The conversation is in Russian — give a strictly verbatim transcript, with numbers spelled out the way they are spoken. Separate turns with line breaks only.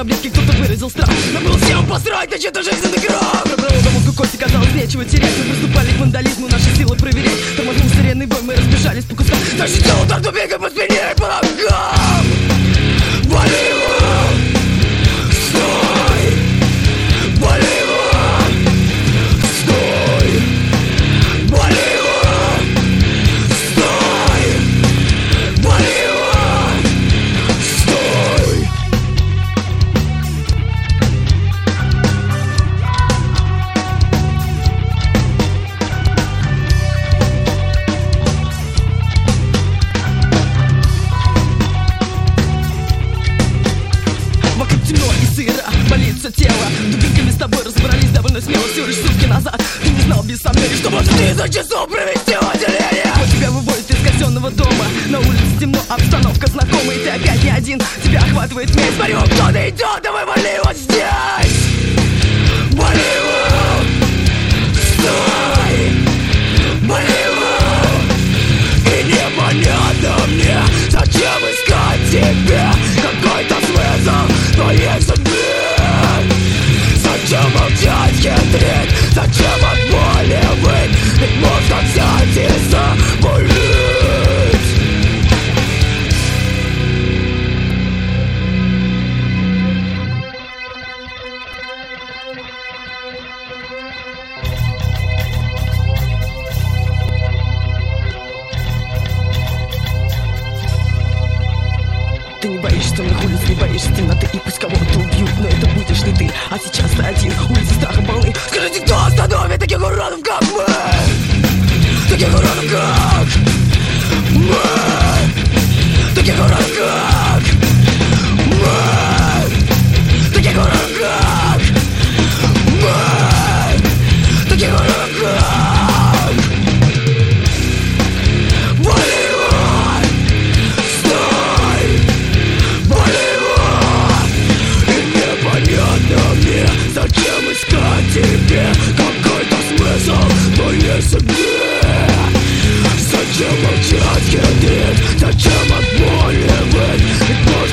таблетки, кто-то выразил страх. Но был всем посрать на чей-то жизненный крах. Провода мозгу кости, казалось, нечего терять. Мы приступали к вандализму, наши силы проверять. Тормознул сиренный бой, мы разбежались по кускам. Защитил удар тупика по спине и по ногам. Болево! Стой! Болево! Стой! Болево! Стой! Болево! Стой! Вокруг темно и сыро, болит все тело. Дубинками с тобой разобрались довольно смело. Всего лишь сутки назад ты не знал без сомнений, что может тысяч часов провести в отделении. Вот тебя выводят из казенного дома. На улице темно, обстановка знакомая. И ты опять не один, тебя охватывает месть. Смотрю, кто-то идет, давай вали вот здесь. Болево! Стой! Болево! И непонятно мне, зачем искать тебе какой-то смысл твоей судьбе. Зачем молчать, хитрить? Зачем от боли выть? Ведь можно взять и заболеть. Ты не боишься темных улиц, не боишься темноты. И пусть кого-то убьют, но это будешь не ты. А сейчас ты один, улицы страха полны. Скажите, кто остановит таких уродов, как мы? Таких уродов, как мы? Таких уродов, как мы? Таких уродов, как мы? Таких уродов, как Болево! Стой! Болево! И непонятно мне, зачем искать тебе какой-то смысл в твоей судьбе. Зачем молчать, хитрить? Зачем от боли выть?